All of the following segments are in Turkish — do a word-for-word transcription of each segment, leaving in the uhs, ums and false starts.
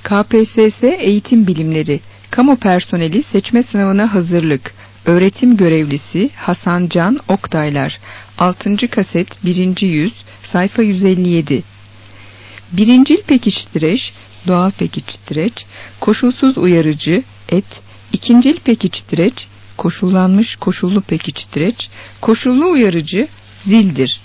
K P S S Eğitim Bilimleri, Kamu Personeli Seçme Sınavına Hazırlık, Öğretim Görevlisi Hasan Can Oktaylar, altıncı kaset birinci yüz, sayfa yüz elli yedi. Birincil pekiştireç, doğal pekiştireç, koşulsuz uyarıcı, et, ikincil pekiştireç, koşullanmış koşullu pekiştireç, koşullu uyarıcı, zildir.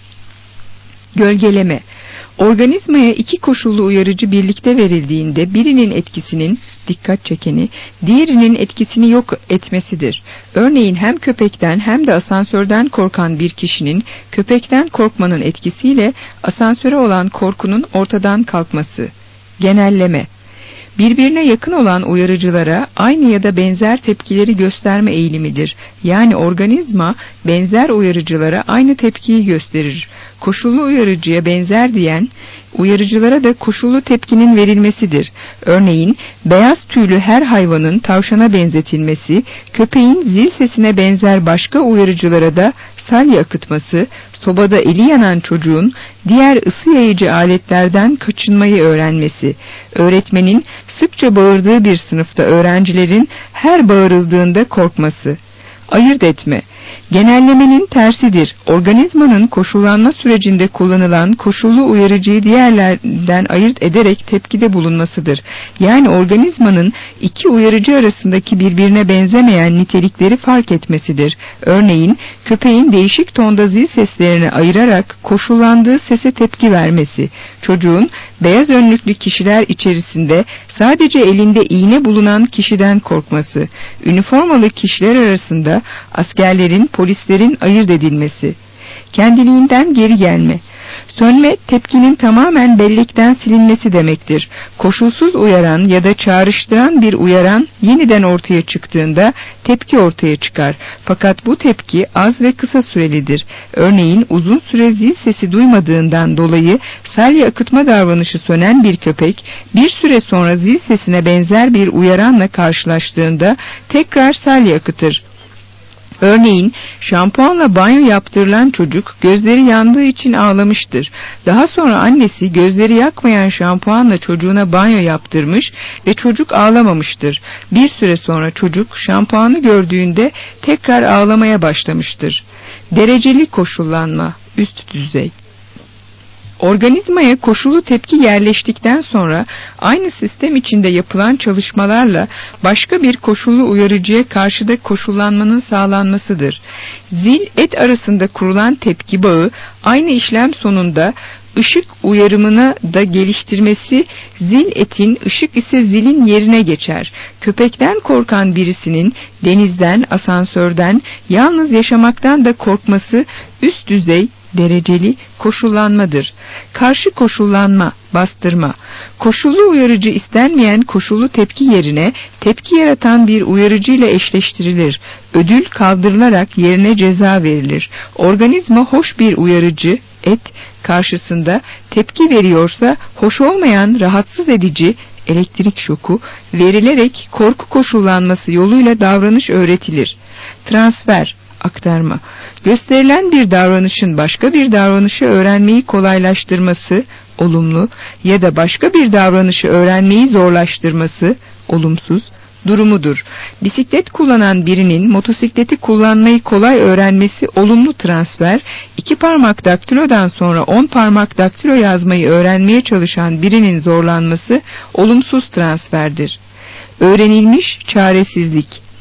Gölgeleme, organizmaya iki koşullu uyarıcı birlikte verildiğinde birinin etkisinin, dikkat çekeni, diğerinin etkisini yok etmesidir. Örneğin hem köpekten hem de asansörden korkan bir kişinin köpekten korkmanın etkisiyle asansöre olan korkunun ortadan kalkması. Genelleme, birbirine yakın olan uyarıcılara aynı ya da benzer tepkileri gösterme eğilimidir. Yani organizma benzer uyarıcılara aynı tepkiyi gösterir. Koşullu uyarıcıya benzer diyen uyarıcılara da koşullu tepkinin verilmesidir. Örneğin beyaz tüylü her hayvanın tavşana benzetilmesi, köpeğin zil sesine benzer başka uyarıcılara da salya akıtması, sobada eli yanan çocuğun diğer ısı yayıcı aletlerden kaçınmayı öğrenmesi, öğretmenin sıkça bağırdığı bir sınıfta öğrencilerin her bağırıldığında korkması. Ayırt etme, genellemenin tersidir. Organizmanın koşullanma sürecinde kullanılan koşullu uyarıcıyı diğerlerden ayırt ederek tepkide bulunmasıdır. Yani organizmanın iki uyarıcı arasındaki birbirine benzemeyen nitelikleri fark etmesidir. Örneğin köpeğin değişik tonda zil seslerini ayırarak koşullandığı sese tepki vermesi, çocuğun beyaz önlüklü kişiler içerisinde sadece elinde iğne bulunan kişiden korkması, üniformalı kişiler arasında askerlerin, polislerin ayırt edilmesi. Kendiliğinden geri gelme. Sönme, tepkinin tamamen bellekten silinmesi demektir. Koşulsuz uyaran ya da çağrıştıran bir uyaran yeniden ortaya çıktığında tepki ortaya çıkar. Fakat bu tepki az ve kısa sürelidir. Örneğin uzun süre zil sesi duymadığından dolayı salya akıtma davranışı sönen bir köpek bir süre sonra zil sesine benzer bir uyaranla karşılaştığında tekrar salya akıtır. Örneğin şampuanla banyo yaptırılan çocuk gözleri yandığı için ağlamıştır. Daha sonra annesi gözleri yakmayan şampuanla çocuğuna banyo yaptırmış ve çocuk ağlamamıştır. Bir süre sonra çocuk şampuanı gördüğünde tekrar ağlamaya başlamıştır. Dereceli koşullanma, üst düzey. Organizmaya koşullu tepki yerleştikten sonra aynı sistem içinde yapılan çalışmalarla başka bir koşullu uyarıcıya karşı da koşullanmanın sağlanmasıdır. Zil, et arasında kurulan tepki bağı aynı işlem sonunda ışık uyarımını da geliştirmesi, zil etin, ışık ise zilin yerine geçer. Köpekten korkan birisinin denizden, asansörden, yalnız yaşamaktan da korkması üst düzey, dereceli koşullanmadır. Karşı koşullanma, bastırma. Koşullu uyarıcı istenmeyen koşullu tepki yerine tepki yaratan bir uyarıcı ile eşleştirilir. Ödül kaldırılarak yerine ceza verilir. Organizma hoş bir uyarıcı, et, karşısında tepki veriyorsa hoş olmayan rahatsız edici elektrik şoku verilerek korku koşullanması yoluyla davranış öğretilir. Transfer, aktarma. Gösterilen bir davranışın başka bir davranışı öğrenmeyi kolaylaştırması, olumlu ya da başka bir davranışı öğrenmeyi zorlaştırması, olumsuz durumudur. Bisiklet kullanan birinin motosikleti kullanmayı kolay öğrenmesi olumlu transfer, iki parmak daktilodan sonra on parmak daktilo yazmayı öğrenmeye çalışan birinin zorlanması olumsuz transferdir. Öğrenilmiş çaresizlik.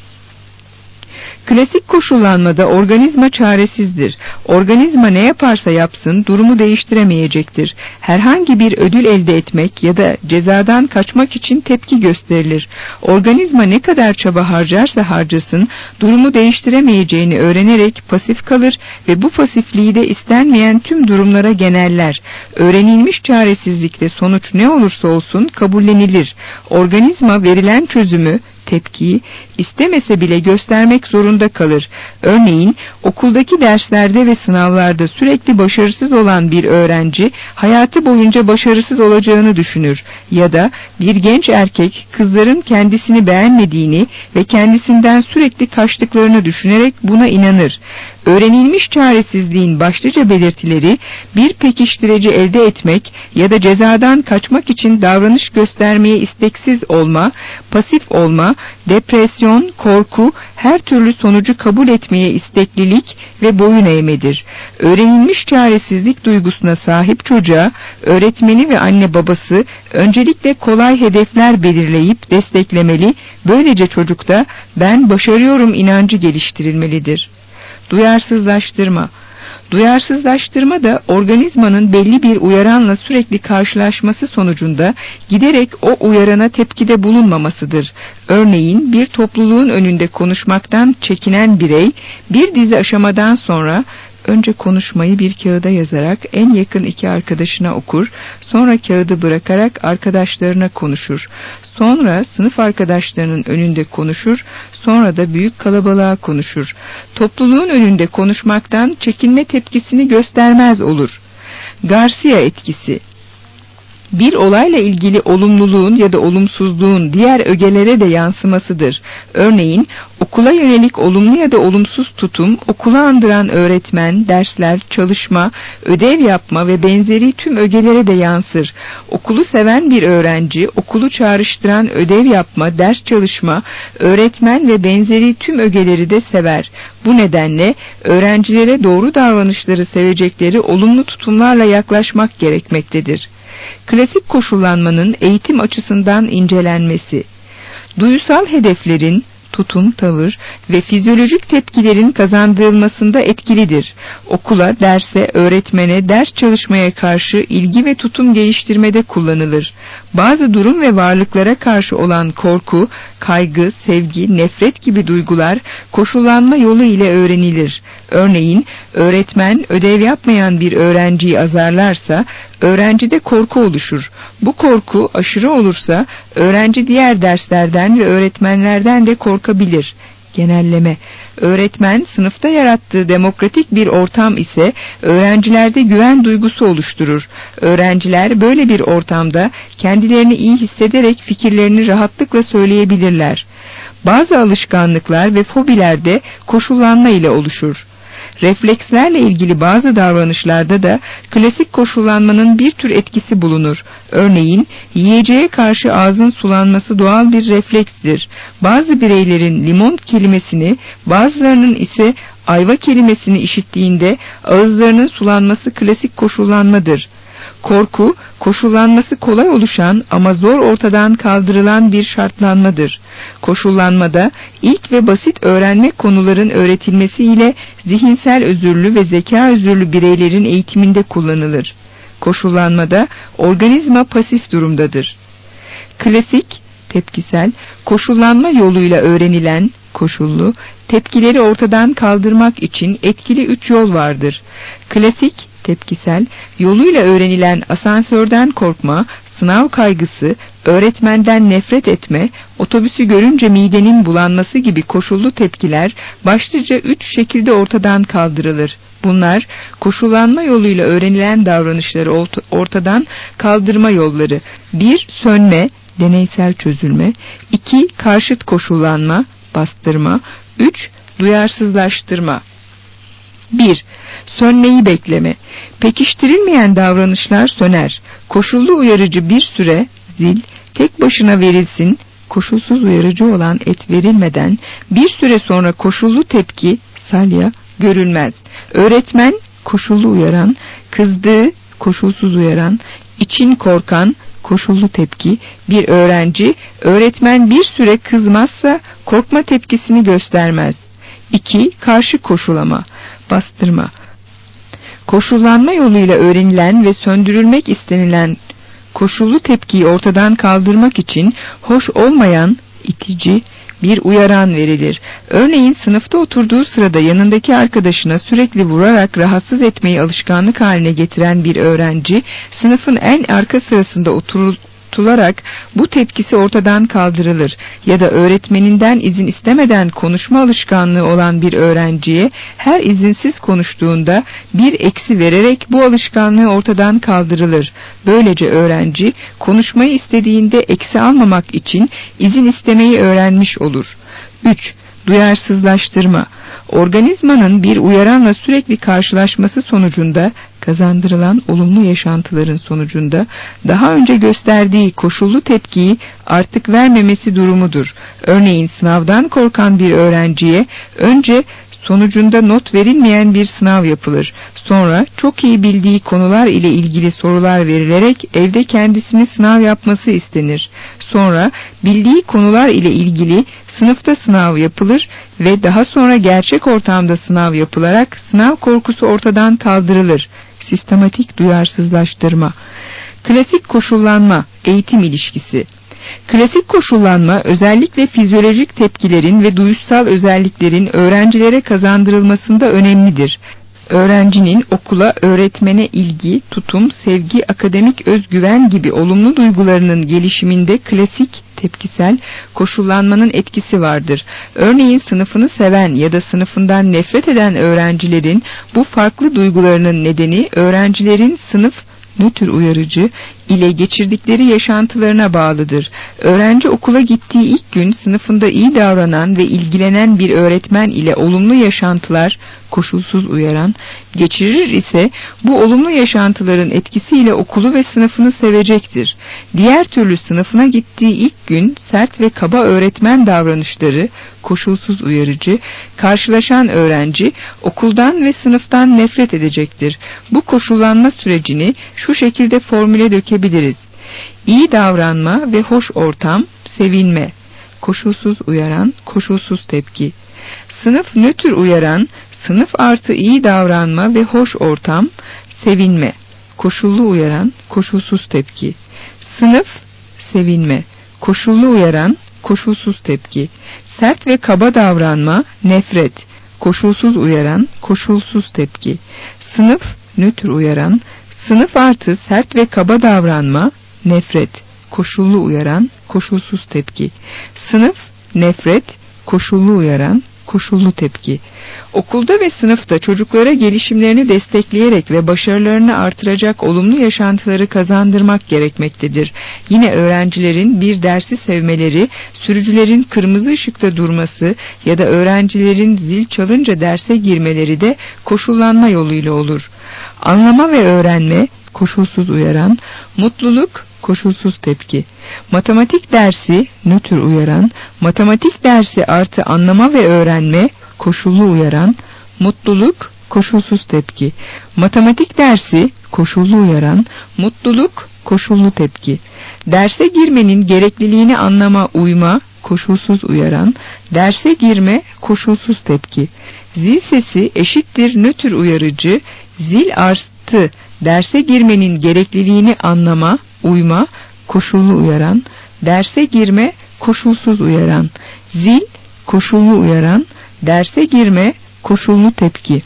Klasik koşullanmada organizma çaresizdir. Organizma ne yaparsa yapsın durumu değiştiremeyecektir. Herhangi bir ödül elde etmek ya da cezadan kaçmak için tepki gösterilir. Organizma ne kadar çaba harcarsa harcasın durumu değiştiremeyeceğini öğrenerek pasif kalır ve bu pasifliği de istenmeyen tüm durumlara geneller. Öğrenilmiş çaresizlikte sonuç ne olursa olsun kabullenilir. Organizma verilen çözümü, tepkiyi istemese bile göstermek zorunda kalır. Örneğin okuldaki derslerde ve sınavlarda sürekli başarısız olan bir öğrenci hayatı boyunca başarısız olacağını düşünür ya da bir genç erkek kızların kendisini beğenmediğini ve kendisinden sürekli kaçtıklarını düşünerek buna inanır. Öğrenilmiş çaresizliğin başlıca belirtileri bir pekiştirici elde etmek ya da cezadan kaçmak için davranış göstermeye isteksiz olma, pasif olma, depresyon, korku, her türlü sonucu kabul etmeye isteklilik ve boyun eğmedir. Öğrenilmiş çaresizlik duygusuna sahip çocuğa öğretmeni ve anne babası öncelikle kolay hedefler belirleyip desteklemeli, böylece çocukta ben başarıyorum inancı geliştirilmelidir. Duyarsızlaştırma. Duyarsızlaştırma da organizmanın belli bir uyaranla sürekli karşılaşması sonucunda giderek o uyarana tepkide bulunmamasıdır. Örneğin bir topluluğun önünde konuşmaktan çekinen birey bir dizi aşamadan sonra önce konuşmayı bir kağıda yazarak en yakın iki arkadaşına okur, sonra kağıdı bırakarak arkadaşlarına konuşur. Sonra sınıf arkadaşlarının önünde konuşur, sonra da büyük kalabalığa konuşur. Topluluğun önünde konuşmaktan çekinme tepkisini göstermez olur. Garcia etkisi. Bir olayla ilgili olumluluğun ya da olumsuzluğun diğer ögelere de yansımasıdır. Örneğin okula yönelik olumlu ya da olumsuz tutum, okula andıran öğretmen, dersler, çalışma, ödev yapma ve benzeri tüm ögelere de yansır. Okulu seven bir öğrenci, okulu çağrıştıran ödev yapma, ders çalışma, öğretmen ve benzeri tüm ögeleri de sever. Bu nedenle öğrencilere doğru davranışları sevecekleri olumlu tutumlarla yaklaşmak gerekmektedir. Klasik koşullanmanın eğitim açısından incelenmesi. Duyusal hedeflerin, tutum, tavır ve fizyolojik tepkilerin kazandırılmasında etkilidir. Okula, derse, öğretmene, ders çalışmaya karşı ilgi ve tutum geliştirmede kullanılır. Bazı durum ve varlıklara karşı olan korku, kaygı, sevgi, nefret gibi duygular koşullanma yolu ile öğrenilir. Örneğin, öğretmen ödev yapmayan bir öğrenciyi azarlarsa, öğrencide korku oluşur. Bu korku aşırı olursa, öğrenci diğer derslerden ve öğretmenlerden de korkabilir. Genelleme. Öğretmen sınıfta yarattığı demokratik bir ortam ise öğrencilerde güven duygusu oluşturur. Öğrenciler böyle bir ortamda kendilerini iyi hissederek fikirlerini rahatlıkla söyleyebilirler. Bazı alışkanlıklar ve fobiler de koşullanma ile oluşur. Reflekslerle ilgili bazı davranışlarda da klasik koşullanmanın bir tür etkisi bulunur. Örneğin yiyeceğe karşı ağzın sulanması doğal bir reflekstir. Bazı bireylerin limon kelimesini, bazılarının ise ayva kelimesini işittiğinde ağızlarının sulanması klasik koşullanmadır. Korku, koşullanması kolay oluşan ama zor ortadan kaldırılan bir şartlanmadır. Koşullanmada ilk ve basit öğrenme konuların öğretilmesiyle zihinsel özürlü ve zeka özürlü bireylerin eğitiminde kullanılır. Koşullanmada organizma pasif durumdadır. Klasik, tepkisel, koşullanma yoluyla öğrenilen, koşullu, tepkileri ortadan kaldırmak için etkili üç yol vardır. Klasik, tepkisel, yoluyla öğrenilen asansörden korkma, sınav kaygısı, öğretmenden nefret etme, otobüsü görünce midenin bulanması gibi koşullu tepkiler başlıca üç şekilde ortadan kaldırılır. Bunlar koşullanma yoluyla öğrenilen davranışları ortadan kaldırma yolları. bir Sönme, deneysel çözülme. iki Karşıt koşullanma, bastırma. üç Duyarsızlaştırma. bir Sönmeyi bekleme. Pekiştirilmeyen davranışlar söner. Koşullu uyarıcı bir süre, zil, tek başına verilsin, koşulsuz uyarıcı olan et verilmeden bir süre sonra koşullu tepki, salya, görülmez. Öğretmen, koşullu uyaran, kızdığı, koşulsuz uyaran, için korkan, koşullu tepki, bir öğrenci, öğretmen bir süre kızmazsa korkma tepkisini göstermez. iki Karşı koşulama, bastırma. Koşullanma yoluyla öğrenilen ve söndürülmek istenilen koşullu tepkiyi ortadan kaldırmak için hoş olmayan, itici bir uyaran verilir. Örneğin sınıfta oturduğu sırada yanındaki arkadaşına sürekli vurarak rahatsız etmeyi alışkanlık haline getiren bir öğrenci, sınıfın en arka sırasında oturtularak bu tepkisi ortadan kaldırılır. Ya da öğretmeninden izin istemeden konuşma alışkanlığı olan bir öğrenciye her izinsiz konuştuğunda bir eksi vererek bu alışkanlığı ortadan kaldırılır. Böylece öğrenci konuşmayı istediğinde eksi almamak için izin istemeyi öğrenmiş olur. üç Duyarsızlaştırma. Organizmanın bir uyaranla sürekli karşılaşması sonucunda kazandırılan olumlu yaşantıların sonucunda daha önce gösterdiği koşullu tepkiyi artık vermemesi durumudur. Örneğin sınavdan korkan bir öğrenciye önce sonucunda not verilmeyen bir sınav yapılır. Sonra çok iyi bildiği konular ile ilgili sorular verilerek evde kendisini sınav yapması istenir. Sonra bildiği konular ile ilgili sınıfta sınav yapılır ve daha sonra gerçek ortamda sınav yapılarak sınav korkusu ortadan kaldırılır. Sistematik duyarsızlaştırma. Klasik koşullanma, eğitim ilişkisi. Klasik koşullanma özellikle fizyolojik tepkilerin ve duyusal özelliklerin öğrencilere kazandırılmasında önemlidir. Öğrencinin okula, öğretmene ilgi, tutum, sevgi, akademik özgüven gibi olumlu duygularının gelişiminde klasik tepkisel koşullanmanın etkisi vardır. Örneğin sınıfını seven ya da sınıfından nefret eden öğrencilerin bu farklı duygularının nedeni öğrencilerin sınıf nötr uyarıcı ile geçirdikleri yaşantılarına bağlıdır. Öğrenci okula gittiği ilk gün sınıfında iyi davranan ve ilgilenen bir öğretmen ile olumlu yaşantılar, koşulsuz uyaran, geçirir ise bu olumlu yaşantıların etkisiyle okulu ve sınıfını sevecektir. Diğer türlü sınıfına gittiği ilk gün sert ve kaba öğretmen davranışları, koşulsuz uyarıcı, karşılaşan öğrenci okuldan ve sınıftan nefret edecektir. Bu koşullanma sürecini şu şekilde formüle dökebiliriz. İyi davranma ve hoş ortam, sevinme. Koşulsuz uyaran, koşulsuz tepki. Sınıf nötr uyaran, sınıf artı iyi davranma ve hoş ortam, sevinme. Koşullu uyaran, koşulsuz tepki. Sınıf, sevinme. Koşullu uyaran, koşulsuz tepki. Sert ve kaba davranma, nefret. Koşulsuz uyaran, koşulsuz tepki. Sınıf, nötr uyaran, sınıf artı sert ve kaba davranma, nefret. Koşullu uyaran, koşulsuz tepki. Sınıf, nefret, koşullu uyaran, koşullu tepki. Okulda ve sınıfta çocuklara gelişimlerini destekleyerek ve başarılarını artıracak olumlu yaşantıları kazandırmak gerekmektedir. Yine öğrencilerin bir dersi sevmeleri, sürücülerin kırmızı ışıkta durması ya da öğrencilerin zil çalınca derse girmeleri de koşullanma yoluyla olur. Anlama ve öğrenme, koşulsuz uyaran, mutluluk, koşulsuz tepki. Matematik dersi, nötr uyaran, matematik dersi artı anlama ve öğrenme, koşullu uyaran, mutluluk, koşulsuz tepki. Matematik dersi, koşullu uyaran, mutluluk, koşullu tepki. Derse girmenin gerekliliğini anlama, uyma, koşulsuz uyaran, derse girme, koşulsuz tepki. Zil sesi eşittir nötr uyarıcı, zil artı derse girmenin gerekliliğini anlama, uyma, koşullu uyaran, derse girme, koşulsuz uyaran, zil, koşullu uyaran, derse girme, koşullu tepki.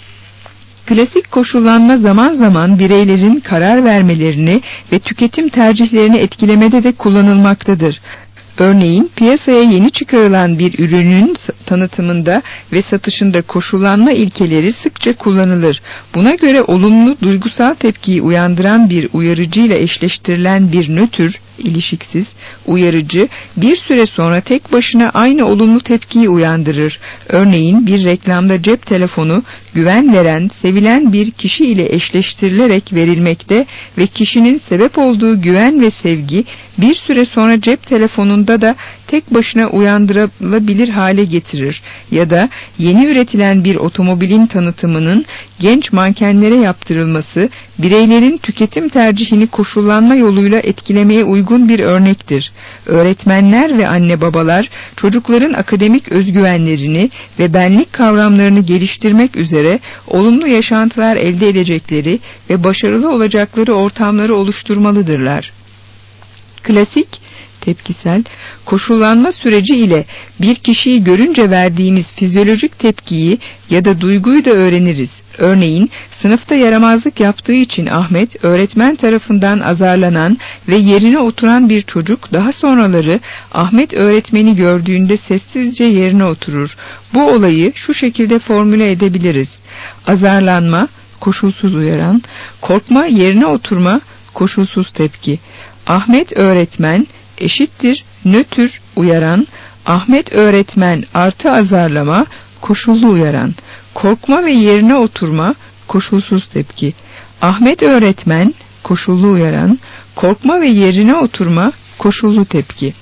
Klasik koşullanma zaman zaman bireylerin karar vermelerini ve tüketim tercihlerini etkilemede de kullanılmaktadır. Örneğin piyasaya yeni çıkarılan bir ürünün tanıtımında ve satışında koşullanma ilkeleri sıkça kullanılır. Buna göre olumlu duygusal tepkiyi uyandıran bir uyarıcıyla eşleştirilen bir nötr, ilişiksiz, uyarıcı bir süre sonra tek başına aynı olumlu tepkiyi uyandırır. Örneğin bir reklamda cep telefonu güven veren, sevilen bir kişi ile eşleştirilerek verilmekte ve kişinin sebep olduğu güven ve sevgi bir süre sonra cep telefonunda da tek başına uyandırılabilir hale getirir. Ya da yeni üretilen bir otomobilin tanıtımının genç mankenlere yaptırılması, bireylerin tüketim tercihini koşullanma yoluyla etkilemeye uygun bir örnektir. Öğretmenler ve anne babalar çocukların akademik özgüvenlerini ve benlik kavramlarını geliştirmek üzere olumlu yaşantılar elde edecekleri ve başarılı olacakları ortamları oluşturmalıdırlar. Klasik, tepkisel, koşullanma süreci ile bir kişiyi görünce verdiğimiz fizyolojik tepkiyi ya da duyguyu da öğreniriz. Örneğin sınıfta yaramazlık yaptığı için Ahmet öğretmen tarafından azarlanan ve yerine oturan bir çocuk daha sonraları Ahmet öğretmeni gördüğünde sessizce yerine oturur. Bu olayı şu şekilde formüle edebiliriz. Azarlanma, koşulsuz uyaran, korkma, yerine oturma, koşulsuz tepki. Ahmet öğretmen eşittir nötr uyaran, Ahmet öğretmen artı azarlama, koşullu uyaran. Korkma ve yerine oturma, koşulsuz tepki. Ahmet öğretmen, koşullu uyaran. Korkma ve yerine oturma, koşullu tepki.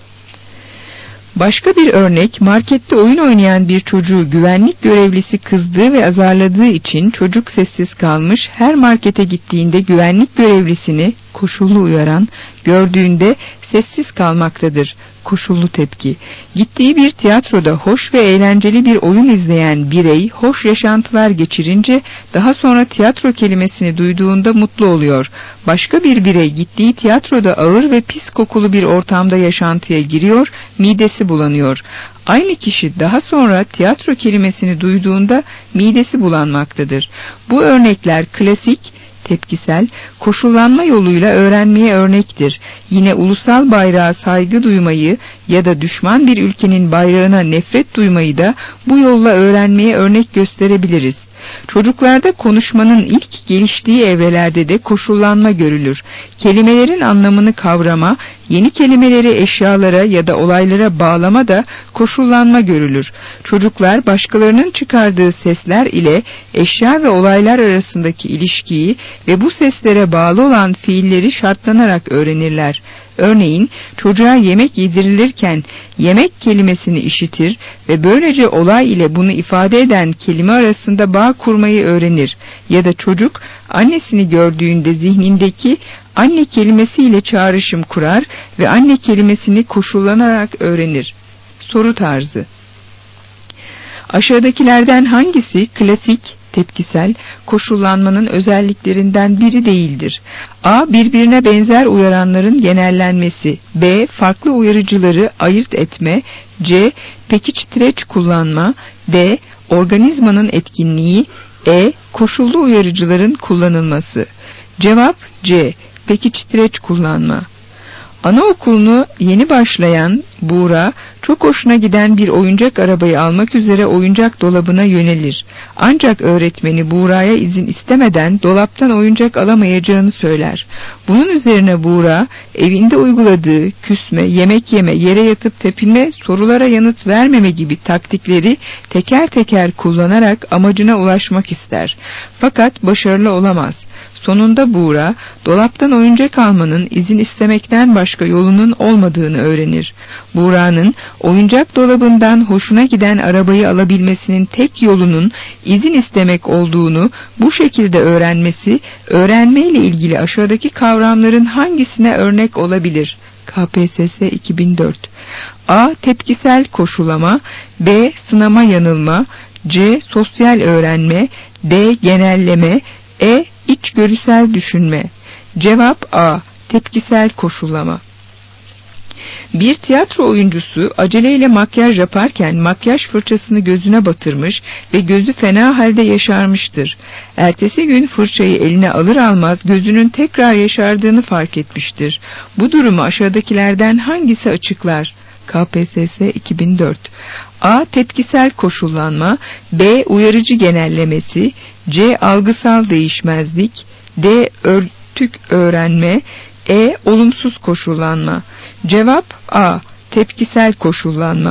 Başka bir örnek, markette oyun oynayan bir çocuğu güvenlik görevlisi kızdığı ve azarladığı için çocuk sessiz kalmış, her markete gittiğinde güvenlik görevlisini, koşullu uyaran, gördüğünde sessiz kalmaktadır, koşullu tepki. Gittiği bir tiyatroda hoş ve eğlenceli bir oyun izleyen birey, hoş yaşantılar geçirince daha sonra tiyatro kelimesini duyduğunda mutlu oluyor. Başka bir birey gittiği tiyatroda ağır ve pis kokulu bir ortamda yaşantıya giriyor, midesi bulanıyor. Aynı kişi daha sonra tiyatro kelimesini duyduğunda midesi bulanmaktadır. Bu örnekler klasik, tepkisel, koşullanma yoluyla öğrenmeye örnektir. Yine ulusal bayrağa saygı duymayı ya da düşman bir ülkenin bayrağına nefret duymayı da bu yolla öğrenmeye örnek gösterebiliriz. Çocuklarda konuşmanın ilk geliştiği evrelerde de koşullanma görülür. Kelimelerin anlamını kavrama, yeni kelimeleri eşyalara ya da olaylara bağlama da koşullanma görülür. Çocuklar başkalarının çıkardığı sesler ile eşya ve olaylar arasındaki ilişkiyi ve bu seslere bağlı olan fiilleri şartlanarak öğrenirler. Örneğin çocuğa yemek yedirilirken yemek kelimesini işitir ve böylece olay ile bunu ifade eden kelime arasında bağ kurmayı öğrenir. Ya da çocuk annesini gördüğünde zihnindeki anne kelimesiyle çağrışım kurar ve anne kelimesini koşullanarak öğrenir. Soru tarzı. Aşağıdakilerden hangisi klasik, tepkisel, koşullanmanın özelliklerinden biri değildir? A. Birbirine benzer uyaranların genellenmesi. B. Farklı uyarıcıları ayırt etme. C. Pekiç-tireç kullanma. D. Organizmanın etkinliği. E. Koşullu uyarıcıların kullanılması. Cevap C. Pekiç-tireç kullanma. Anaokulunu yeni başlayan Buğra, çok hoşuna giden bir oyuncak arabayı almak üzere oyuncak dolabına yönelir. Ancak öğretmeni Buğra'ya izin istemeden dolaptan oyuncak alamayacağını söyler. Bunun üzerine Buğra, evinde uyguladığı küsme, yemek yeme, yere yatıp tepinme, sorulara yanıt vermeme gibi taktikleri teker teker kullanarak amacına ulaşmak ister. Fakat başarılı olamaz. Sonunda Buğra, dolaptan oyuncak almanın izin istemekten başka yolunun olmadığını öğrenir. Buğra'nın oyuncak dolabından hoşuna giden arabayı alabilmesinin tek yolunun izin istemek olduğunu bu şekilde öğrenmesi, öğrenmeyle ilgili aşağıdaki kavramların hangisine örnek olabilir? K P S S iki bin dört. A. Tepkisel koşulama. B. Sınama yanılma. C. Sosyal öğrenme. D. Genelleme. E. İçgörüsel düşünme. Cevap A. Tepkisel koşullama. Bir tiyatro oyuncusu aceleyle makyaj yaparken makyaj fırçasını gözüne batırmış ve gözü fena halde yaşarmıştır. Ertesi gün fırçayı eline alır almaz gözünün tekrar yaşardığını fark etmiştir. Bu durumu aşağıdakilerden hangisi açıklar? K P S S iki bin dört. A. Tepkisel koşullanma. B. Uyarıcı genellemesi. C. Algısal değişmezlik. D. Örtük öğrenme. E. Olumsuz koşullanma. Cevap A. Tepkisel koşullanma.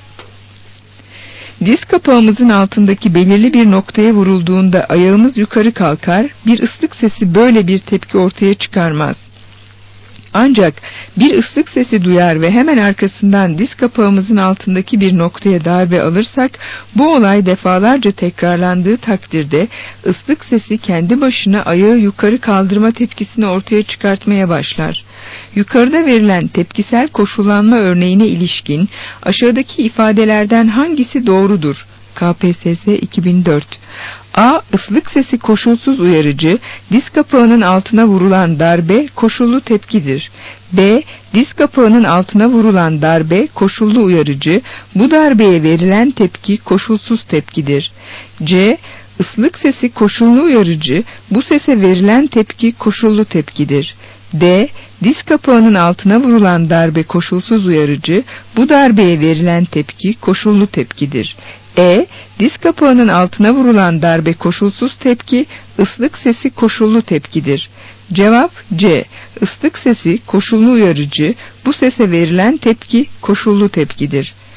Diz kapağımızın altındaki belirli bir noktaya vurulduğunda ayağımız yukarı kalkar, bir ıslık sesi böyle bir tepki ortaya çıkarmaz. Ancak bir ıslık sesi duyar ve hemen arkasından diz kapağımızın altındaki bir noktaya darbe alırsak, bu olay defalarca tekrarlandığı takdirde ıslık sesi kendi başına ayağı yukarı kaldırma tepkisini ortaya çıkartmaya başlar. Yukarıda verilen tepkisel koşullanma örneğine ilişkin aşağıdaki ifadelerden hangisi doğrudur? K P S S iki bin dört. A. Islık sesi koşulsuz uyarıcı, diz kapağının altına vurulan darbe koşullu tepkidir. B. Diz kapağının altına vurulan darbe koşullu uyarıcı, bu darbeye verilen tepki koşulsuz tepkidir. C. Islık sesi koşullu uyarıcı, bu sese verilen tepki koşullu tepkidir. D. Diz kapağının altına vurulan darbe koşulsuz uyarıcı, bu darbeye verilen tepki koşullu tepkidir. E. Diz kapağının altına vurulan darbe koşulsuz tepki, ıslık sesi koşullu tepkidir. Cevap C. Islık sesi koşullu uyarıcı, bu sese verilen tepki koşullu tepkidir.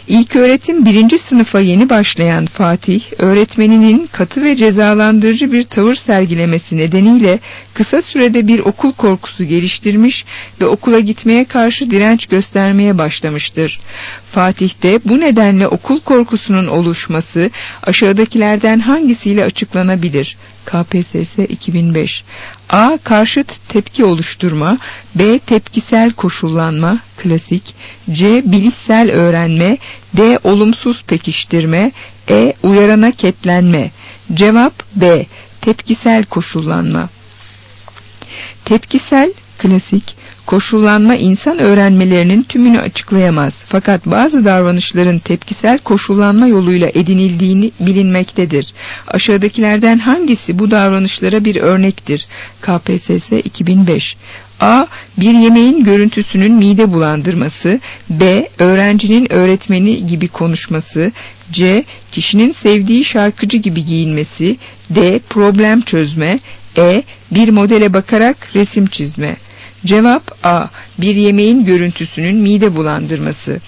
İlköğretim birinci sınıfa yeni başlayan Fatih, öğretmeninin katı ve cezalandırıcı bir tavır sergilemesi nedeniyle kısa sürede bir okul korkusu geliştirmiş ve okula gitmeye karşı direnç göstermeye başlamıştır. Fatih'te bu nedenle okul korkusunun oluşması aşağıdakilerden hangisiyle açıklanabilir? K P S S iki bin beş. A. Karşıt tepki oluşturma. B. Tepkisel koşullanma. Klasik. C. Bilişsel öğrenme. D. Olumsuz pekiştirme. E. Uyarana ketlenme. Cevap B. Tepkisel koşullanma. Tepkisel, klasik, koşullanma insan öğrenmelerinin tümünü açıklayamaz. Fakat bazı davranışların tepkisel koşullanma yoluyla edinildiğini bilinmektedir. Aşağıdakilerden hangisi bu davranışlara bir örnektir? K P S S iki bin beş. A. Bir yemeğin görüntüsünün mide bulandırması. B. Öğrencinin öğretmeni gibi konuşması. C. Kişinin sevdiği şarkıcı gibi giyinmesi. D. Problem çözme. E. Bir modele bakarak resim çizme. Cevap A. Bir yemeğin görüntüsünün mide bulandırması.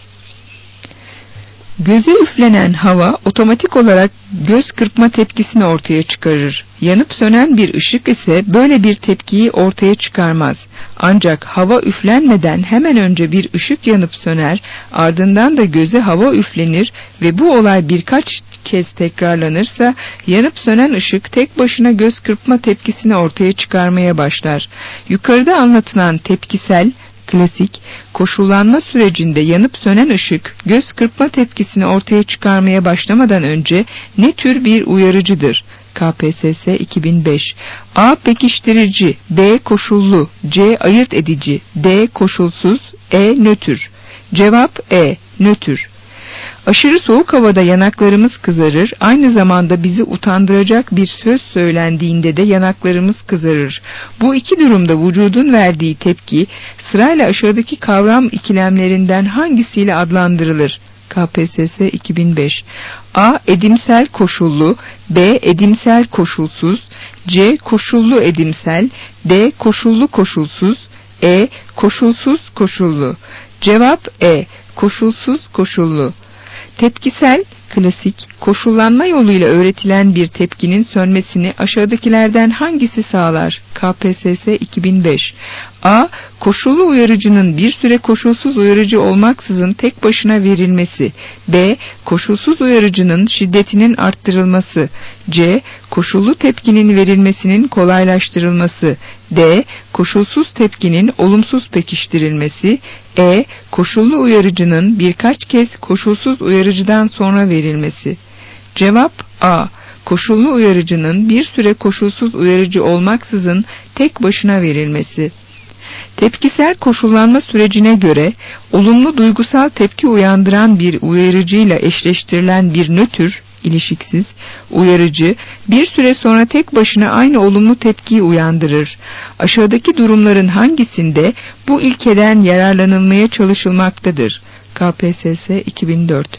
Göze üflenen hava otomatik olarak göz kırpma tepkisini ortaya çıkarır. Yanıp sönen bir ışık ise böyle bir tepkiyi ortaya çıkarmaz. Ancak hava üflenmeden hemen önce bir ışık yanıp söner, ardından da göze hava üflenir ve bu olay birkaç kez tekrarlanırsa yanıp sönen ışık tek başına göz kırpma tepkisini ortaya çıkarmaya başlar. Yukarıda anlatılan tepkisel, klasik, koşullanma sürecinde yanıp sönen ışık göz kırpma tepkisini ortaya çıkarmaya başlamadan önce ne tür bir uyarıcıdır? K P S S iki bin beş. A. Pekiştirici. B. Koşullu. C. Ayırt edici. D. Koşulsuz. E. Nötr. Cevap E. Nötr. Aşırı soğuk havada yanaklarımız kızarır, aynı zamanda bizi utandıracak bir söz söylendiğinde de yanaklarımız kızarır. Bu iki durumda vücudun verdiği tepki sırayla aşağıdaki kavram ikilemlerinden hangisiyle adlandırılır? K P S S iki bin beş. A. Edimsel koşullu. B. Edimsel koşulsuz. C. Koşullu edimsel. D. Koşullu koşulsuz. E. Koşulsuz koşullu. Cevap E. Koşulsuz koşullu. Tepkisel, klasik, koşullanma yoluyla öğretilen bir tepkinin sönmesini aşağıdakilerden hangisi sağlar? K P S S iki bin beş. A. Koşullu uyarıcının bir süre koşulsuz uyarıcı olmaksızın tek başına verilmesi. B. Koşulsuz uyarıcının şiddetinin arttırılması. C. Koşullu tepkinin verilmesinin kolaylaştırılması. D. Koşulsuz tepkinin olumsuz pekiştirilmesi. E. Koşullu uyarıcının birkaç kez koşulsuz uyarıcıdan sonra verilmesi. Cevap A. Koşullu uyarıcının bir süre koşulsuz uyarıcı olmaksızın tek başına verilmesi. Tepkisel koşullanma sürecine göre olumlu duygusal tepki uyandıran bir uyarıcıyla eşleştirilen bir nötr, ilişiksiz, uyarıcı bir süre sonra tek başına aynı olumlu tepkiyi uyandırır. Aşağıdaki durumların hangisinde bu ilkeden yararlanılmaya çalışılmaktadır? K P S S iki bin dört.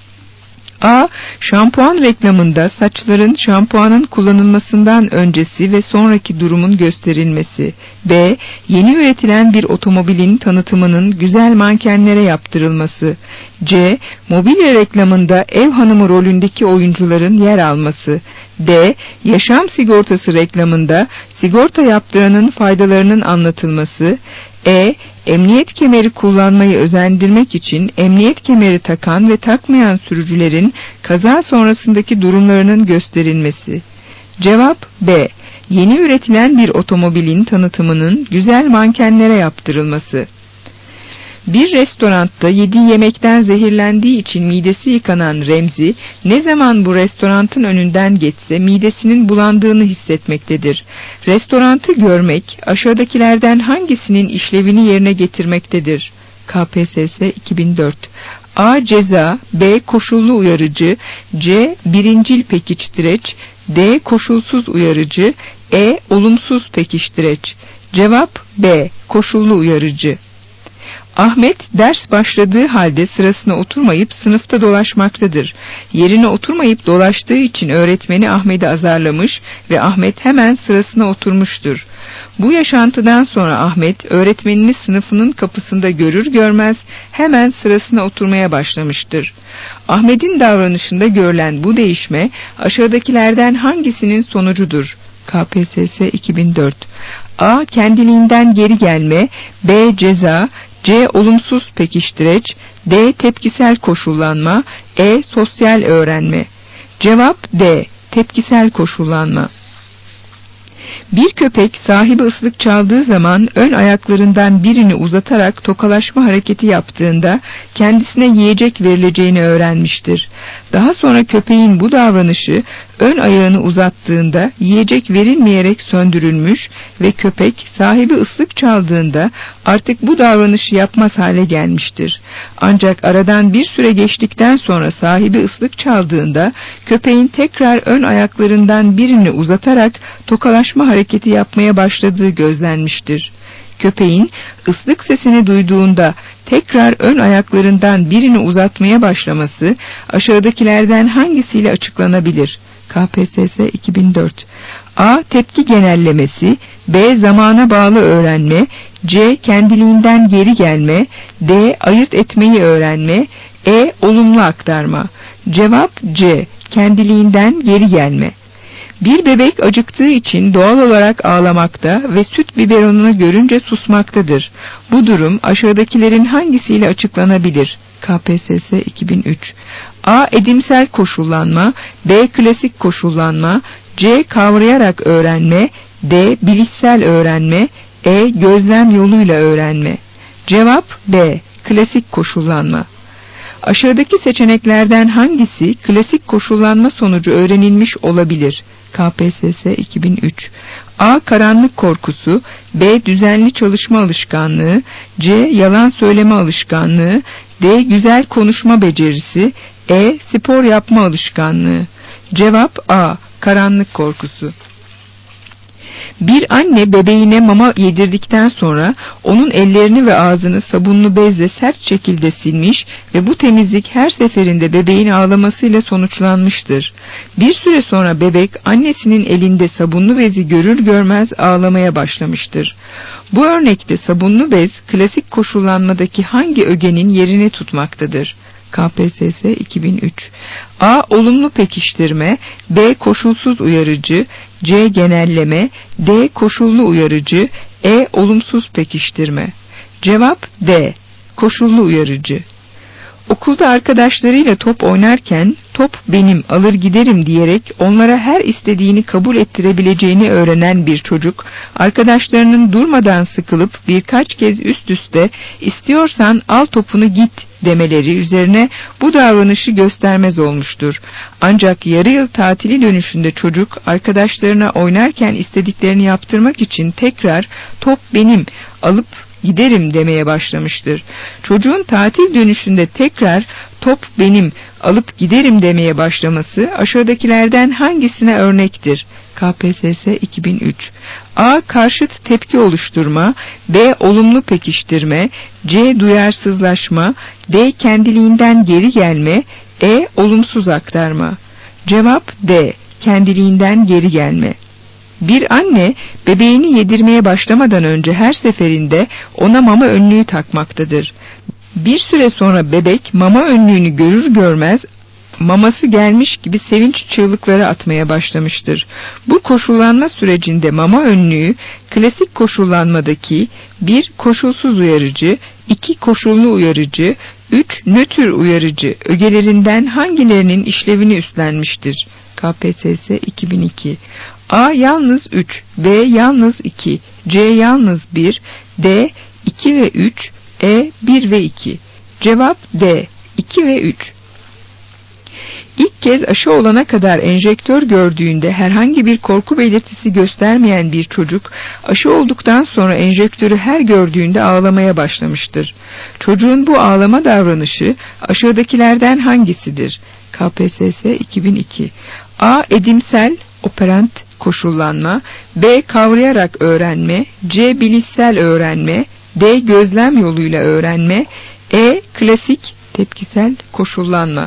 A. Şampuan reklamında saçların şampuanın kullanılmasından öncesi ve sonraki durumun gösterilmesi. B. Yeni üretilen bir otomobilin tanıtımının güzel mankenlere yaptırılması. C. Mobilya reklamında ev hanımı rolündeki oyuncuların yer alması. D. Yaşam sigortası reklamında sigorta yaptıranın faydalarının anlatılması. E. Emniyet kemeri kullanmayı özendirmek için emniyet kemeri takan ve takmayan sürücülerin kaza sonrasındaki durumlarının gösterilmesi. Cevap B. Yeni üretilen bir otomobilin tanıtımının güzel mankenlere yaptırılması. Bir restoranda yediği yemekten zehirlendiği için midesi yıkanan Remzi, ne zaman bu restoranın önünden geçse midesinin bulandığını hissetmektedir. Restorantı görmek, aşağıdakilerden hangisinin işlevini yerine getirmektedir? K P S S iki bin dört. A. Ceza. B. Koşullu uyarıcı. C. Birincil pekiştireç. D. Koşulsuz uyarıcı. E. Olumsuz pekiştireç. Cevap B. Koşullu uyarıcı. Ahmet ders başladığı halde sırasına oturmayıp sınıfta dolaşmaktadır. Yerine oturmayıp dolaştığı için öğretmeni Ahmet'i azarlamış ve Ahmet hemen sırasına oturmuştur. Bu yaşantıdan sonra Ahmet öğretmenini sınıfının kapısında görür görmez hemen sırasına oturmaya başlamıştır. Ahmet'in davranışında görülen bu değişme aşağıdakilerden hangisinin sonucudur? K P S S iki bin dört. A. Kendiliğinden geri gelme. B. Ceza. C. Olumsuz pekiştireç. D. Tepkisel koşullanma. E. Sosyal öğrenme. Cevap D. Tepkisel koşullanma. Bir köpek sahibi ıslık çaldığı zaman ön ayaklarından birini uzatarak tokalaşma hareketi yaptığında kendisine yiyecek verileceğini öğrenmiştir. Daha sonra köpeğin bu davranışı ön ayağını uzattığında yiyecek verilmeyerek söndürülmüş ve köpek sahibi ıslık çaldığında artık bu davranışı yapmaz hale gelmiştir. Ancak aradan bir süre geçtikten sonra sahibi ıslık çaldığında köpeğin tekrar ön ayaklarından birini uzatarak tokalaşma hareketi yapmaya başladığı gözlenmiştir. Köpeğin ıslık sesini duyduğunda tekrar ön ayaklarından birini uzatmaya başlaması aşağıdakilerden hangisiyle açıklanabilir? K P S S iki bin dört. A. Tepki genellemesi. B. Zamana bağlı öğrenme. C. Kendiliğinden geri gelme. D. Ayırt etmeyi öğrenme. E. Olumlu aktarma. Cevap C. Kendiliğinden geri gelme. Bir bebek acıktığı için doğal olarak ağlamakta ve süt biberonunu görünce susmaktadır. Bu durum aşağıdakilerin hangisiyle açıklanabilir? K P S S iki bin üç. A. Edimsel koşullanma. B. Klasik koşullanma. C. Kavrayarak öğrenme. D. Bilişsel öğrenme. E. Gözlem yoluyla öğrenme. Cevap B. Klasik koşullanma. Aşağıdaki seçeneklerden hangisi klasik koşullanma sonucu öğrenilmiş olabilir? K P S S iki bin üç. A. Karanlık korkusu. B. Düzenli çalışma alışkanlığı. C. Yalan söyleme alışkanlığı. D. Güzel konuşma becerisi. E. Spor yapma alışkanlığı. Cevap A. Karanlık korkusu. Bir anne bebeğine mama yedirdikten sonra onun ellerini ve ağzını sabunlu bezle sert şekilde silmiş ve bu temizlik her seferinde bebeğin ağlamasıyla sonuçlanmıştır. Bir süre sonra bebek annesinin elinde sabunlu bezi görür görmez ağlamaya başlamıştır. Bu örnekte sabunlu bez klasik koşullanmadaki hangi ögenin yerini tutmaktadır? K P S S iki bin üç. A. Olumlu pekiştirme. B. Koşulsuz uyarıcı. C. Genelleme. D. Koşullu uyarıcı. E. Olumsuz pekiştirme. Cevap D. Koşullu uyarıcı. Okulda arkadaşlarıyla top oynarken top benim alır giderim diyerek onlara her istediğini kabul ettirebileceğini öğrenen bir çocuk arkadaşlarının durmadan sıkılıp birkaç kez üst üste istiyorsan al topunu git demeleri üzerine bu davranışı göstermez olmuştur. Ancak yarı yıl tatili dönüşünde çocuk arkadaşlarına oynarken istediklerini yaptırmak için tekrar top benim alıp giderim demeye başlamıştır. Çocuğun tatil dönüşünde tekrar top benim alıp giderim demeye başlaması aşağıdakilerden hangisine örnektir? K P S S iki bin üç. A. Karşıt tepki oluşturma. B. Olumlu pekiştirme. C. Duyarsızlaşma. D. Kendiliğinden geri gelme. E. Olumsuz aktarma. Cevap D. Kendiliğinden geri gelme. Bir anne bebeğini yedirmeye başlamadan önce her seferinde ona mama önlüğü takmaktadır. Bir süre sonra bebek mama önlüğünü görür görmez maması gelmiş gibi sevinç çığlıkları atmaya başlamıştır. Bu koşullanma sürecinde mama önlüğü klasik koşullanmadaki bir koşulsuz uyarıcı, iki koşullu uyarıcı, üç nötr uyarıcı ögelerinden hangilerinin işlevini üstlenmiştir? K P S S iki bin iki. A yalnız üç, B yalnız iki, C yalnız bir, D iki ve üç, E bir ve iki. Cevap D iki ve üç. İlk kez aşı olana kadar enjektör gördüğünde herhangi bir korku belirtisi göstermeyen bir çocuk aşı olduktan sonra enjektörü her gördüğünde ağlamaya başlamıştır. Çocuğun bu ağlama davranışı aşağıdakilerden hangisidir? K P S S iki bin iki. A. Edimsel operant koşullanma. B. Kavrayarak öğrenme. C. Bilişsel öğrenme. D. Gözlem yoluyla öğrenme. E. Klasik tepkisel koşullanma.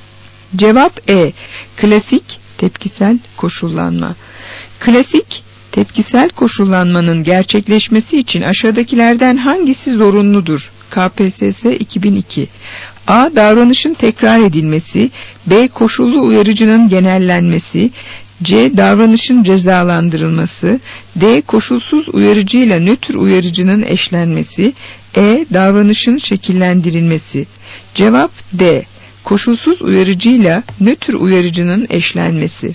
Cevap E. Klasik tepkisel koşullanma. Klasik Tepkisel koşullanmanın gerçekleşmesi için aşağıdakilerden hangisi zorunludur? K P S S iki bin iki. A. Davranışın tekrar edilmesi. B. Koşullu uyarıcının genellenmesi. C. Davranışın cezalandırılması. D. Koşulsuz uyarıcıyla nötr uyarıcının eşlenmesi. E. Davranışın şekillendirilmesi. Cevap D. Koşulsuz uyarıcıyla nötr uyarıcının eşlenmesi.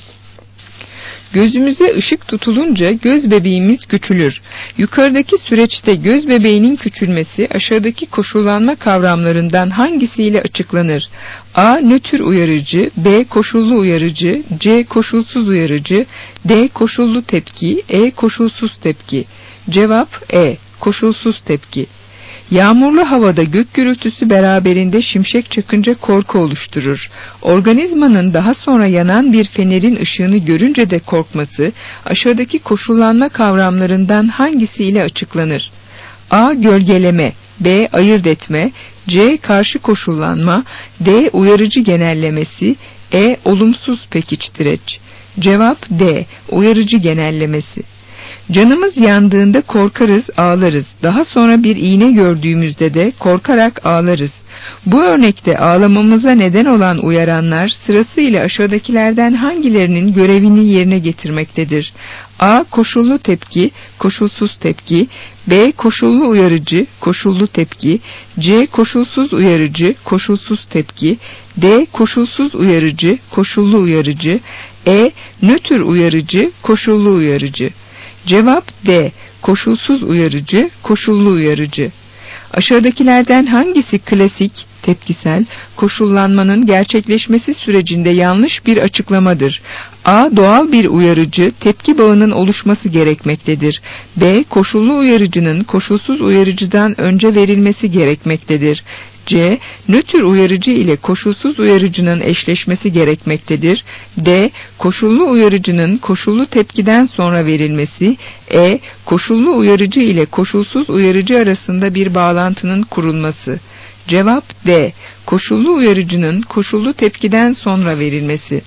Gözümüze ışık tutulunca göz bebeğimiz küçülür. Yukarıdaki süreçte göz bebeğinin küçülmesi aşağıdaki koşullanma kavramlarından hangisiyle açıklanır? A. Nötr uyarıcı. B. Koşullu uyarıcı. C. Koşulsuz uyarıcı. D. Koşullu tepki. E. Koşulsuz tepki. Cevap E. Koşulsuz tepki. Yağmurlu havada gök gürültüsü beraberinde şimşek çakınca korku oluşturur. Organizmanın daha sonra yanan bir fenerin ışığını görünce de korkması aşağıdaki koşullanma kavramlarından hangisiyle açıklanır? A. Gölgeleme. B. Ayırt etme. C. Karşı koşullanma. D. Uyarıcı genellemesi. E. Olumsuz pekiçtireç. Cevap D. Uyarıcı genellemesi. Canımız yandığında korkarız, ağlarız. Daha sonra bir iğne gördüğümüzde de korkarak ağlarız. Bu örnekte ağlamamıza neden olan uyaranlar sırasıyla aşağıdakilerden hangilerinin görevini yerine getirmektedir? A. Koşullu tepki, koşulsuz tepki. B. Koşullu uyarıcı, koşullu tepki. C. Koşulsuz uyarıcı, koşulsuz tepki. D. Koşulsuz uyarıcı, koşullu uyarıcı. E. Nötr uyarıcı, koşullu uyarıcı. Cevap D. Koşulsuz uyarıcı, koşullu uyarıcı. Aşağıdakilerden hangisi klasik, tepkisel, koşullanmanın gerçekleşmesi sürecinde yanlış bir açıklamadır? A. Doğal bir uyarıcı, tepki bağının oluşması gerekmektedir. B. Koşullu uyarıcının koşulsuz uyarıcıdan önce verilmesi gerekmektedir. C. Nötr uyarıcı ile koşulsuz uyarıcının eşleşmesi gerekmektedir. D. Koşullu uyarıcının koşullu tepkiden sonra verilmesi. E. Koşullu uyarıcı ile koşulsuz uyarıcı arasında bir bağlantının kurulması. Cevap D. Koşullu uyarıcının koşullu tepkiden sonra verilmesi.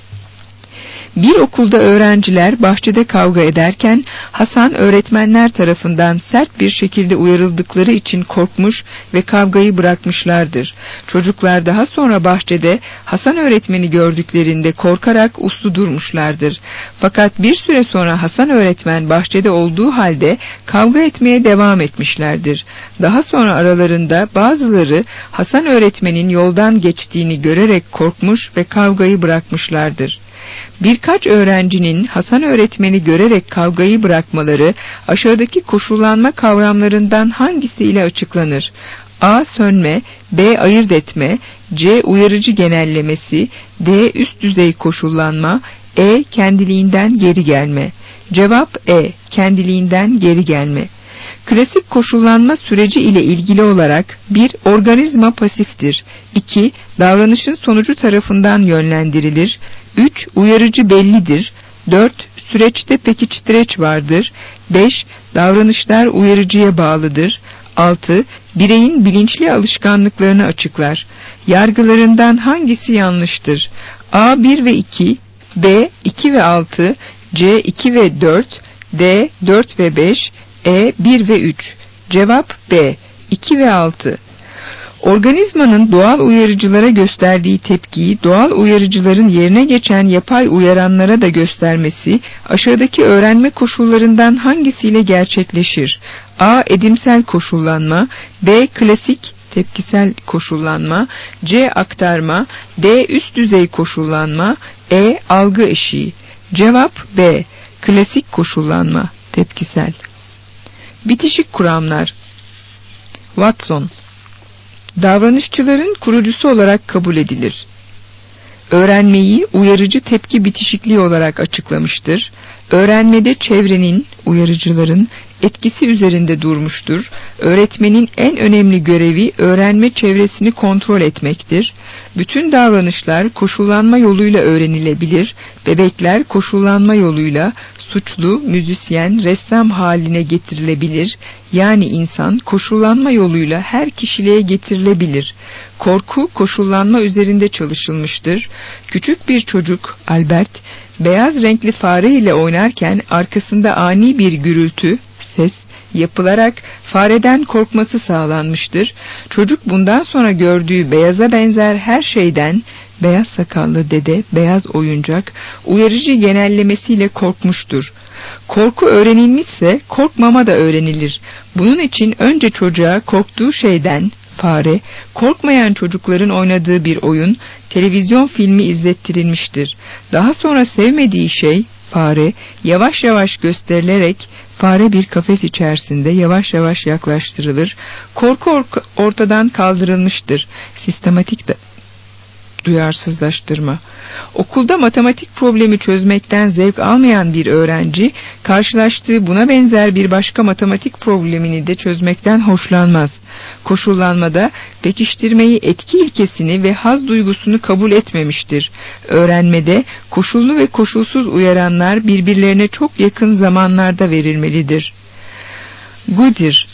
Bir okulda öğrenciler bahçede kavga ederken Hasan öğretmenler tarafından sert bir şekilde uyarıldıkları için korkmuş ve kavgayı bırakmışlardır. Çocuklar daha sonra bahçede Hasan öğretmeni gördüklerinde korkarak uslu durmuşlardır. Fakat bir süre sonra Hasan öğretmen bahçede olduğu halde kavga etmeye devam etmişlerdir. Daha sonra aralarında bazıları Hasan öğretmenin yoldan geçtiğini görerek korkmuş ve kavgayı bırakmışlardır. Birkaç öğrencinin Hasan öğretmeni görerek kavgayı bırakmaları aşağıdaki koşullanma kavramlarından hangisiyle açıklanır? A. Sönme. B. Ayırt etme. C. Uyarıcı genellemesi. D. Üst düzey koşullanma. E. Kendiliğinden geri gelme. Cevap E. Kendiliğinden geri gelme. Klasik koşullanma süreci ile ilgili olarak bir Organizma pasiftir. iki Davranışın sonucu tarafından yönlendirilir. üç Uyarıcı bellidir. dört Süreçte pekiçtireç vardır. beş Davranışlar uyarıcıya bağlıdır. altı Bireyin bilinçli alışkanlıklarını açıklar. Yargılarından hangisi yanlıştır? A. bir ve iki. B. iki ve altı. C. iki ve dört. D. dört ve beş. E. bir ve üç. Cevap B. iki ve altı. Organizmanın doğal uyarıcılara gösterdiği tepkiyi doğal uyarıcıların yerine geçen yapay uyaranlara da göstermesi aşağıdaki öğrenme koşullarından hangisiyle gerçekleşir? A. Edimsel koşullanma. B. Klasik tepkisel koşullanma. C. Aktarma. D. Üst düzey koşullanma. E. Algı eşiği. Cevap B. Klasik koşullanma, tepkisel. Bitişik kuramlar. Watson davranışçıların kurucusu olarak kabul edilir. Öğrenmeyi uyarıcı tepki bitişikliği olarak açıklamıştır. Öğrenmede çevrenin, uyarıcıların etkisi üzerinde durmuştur. Öğretmenin en önemli görevi öğrenme çevresini kontrol etmektir. Bütün davranışlar koşullanma yoluyla öğrenilebilir. Bebekler koşullanma yoluyla suçlu, müzisyen, ressam haline getirilebilir. Yani insan koşullanma yoluyla her kişiliğe getirilebilir. Korku koşullanma üzerinde çalışılmıştır. Küçük bir çocuk, Albert, beyaz renkli fare ile oynarken arkasında ani bir gürültü, ses yapılarak fareden korkması sağlanmıştır. Çocuk bundan sonra gördüğü beyaza benzer her şeyden, beyaz sakallı dede, beyaz oyuncak, uyarıcı genellemesiyle korkmuştur. Korku öğrenilmişse korkmama da öğrenilir. Bunun için önce çocuğa korktuğu şeyden, fare, korkmayan çocukların oynadığı bir oyun, televizyon filmi izlettirilmiştir. Daha sonra sevmediği şey, fare, yavaş yavaş gösterilerek, fare bir kafes içerisinde yavaş yavaş yaklaştırılır. Korku ortadan kaldırılmıştır. Sistematik de duyarsızlaştırma. Okulda matematik problemi çözmekten zevk almayan bir öğrenci, karşılaştığı buna benzer bir başka matematik problemini de çözmekten hoşlanmaz. Koşullanmada pekiştirmeyi, etki ilkesini ve haz duygusunu kabul etmemiştir. Öğrenmede koşullu ve koşulsuz uyaranlar birbirlerine çok yakın zamanlarda verilmelidir. Goodyear,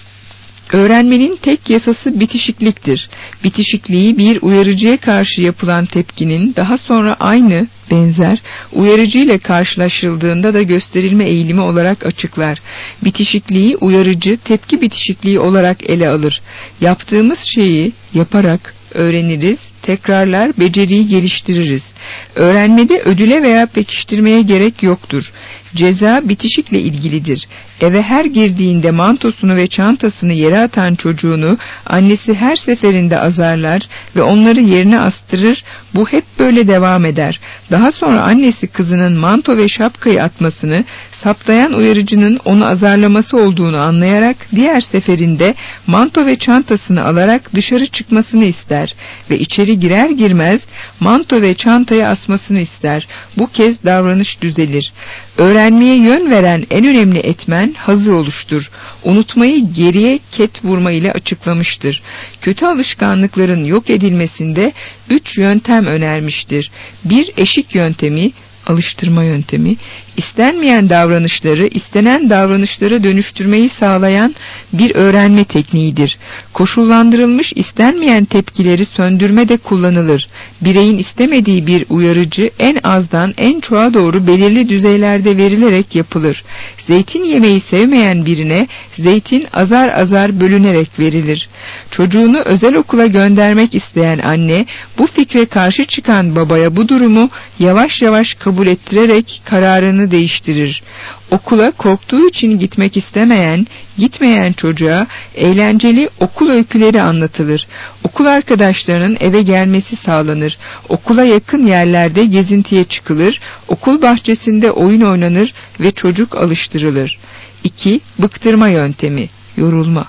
öğrenmenin tek yasası bitişikliktir. Bitişikliği bir uyarıcıya karşı yapılan tepkinin daha sonra aynı, benzer, uyarıcı ile karşılaşıldığında da gösterilme eğilimi olarak açıklar. Bitişikliği uyarıcı, tepki bitişikliği olarak ele alır. Yaptığımız şeyi yaparak öğreniriz, tekrarlar, beceriyi geliştiririz. Öğrenmede ödüle veya pekiştirmeye gerek yoktur. Ceza bitişikle ilgilidir. Eve her girdiğinde mantosunu ve çantasını yere atan çocuğunu annesi her seferinde azarlar ve onları yerine astırır. Bu hep böyle devam eder. Daha sonra annesi kızının manto ve şapkayı atmasını, saptayan uyarıcının onu azarlaması olduğunu anlayarak diğer seferinde manto ve çantasını alarak dışarı çıkmasını ister ve içeri girer girmez manto ve çantayı asmasını ister. Bu kez davranış düzelir. Öğrenmeye yön veren en önemli etmen hazır oluştur. Unutmayı geriye ket vurma ile açıklamıştır. Kötü alışkanlıkların yok edilmesinde üç yöntem önermiştir. Bir, eşik yöntemi, alıştırma yöntemi, istenmeyen davranışları istenen davranışlara dönüştürmeyi sağlayan bir öğrenme tekniğidir. Koşullandırılmış istenmeyen tepkileri söndürme de kullanılır. Bireyin istemediği bir uyarıcı en azdan en çoğa doğru belirli düzeylerde verilerek yapılır. Zeytin yemeyi sevmeyen birine zeytin azar azar bölünerek verilir. Çocuğunu özel okula göndermek isteyen anne, bu fikre karşı çıkan babaya bu durumu yavaş yavaş kabul ettirerek kararını değiştirir. Okula korktuğu için gitmek istemeyen, gitmeyen çocuğa eğlenceli okul öyküleri anlatılır. Okul arkadaşlarının eve gelmesi sağlanır. Okula yakın yerlerde gezintiye çıkılır. Okul bahçesinde oyun oynanır ve çocuk alıştırılır. iki. Bıktırma yöntemi, yorulma.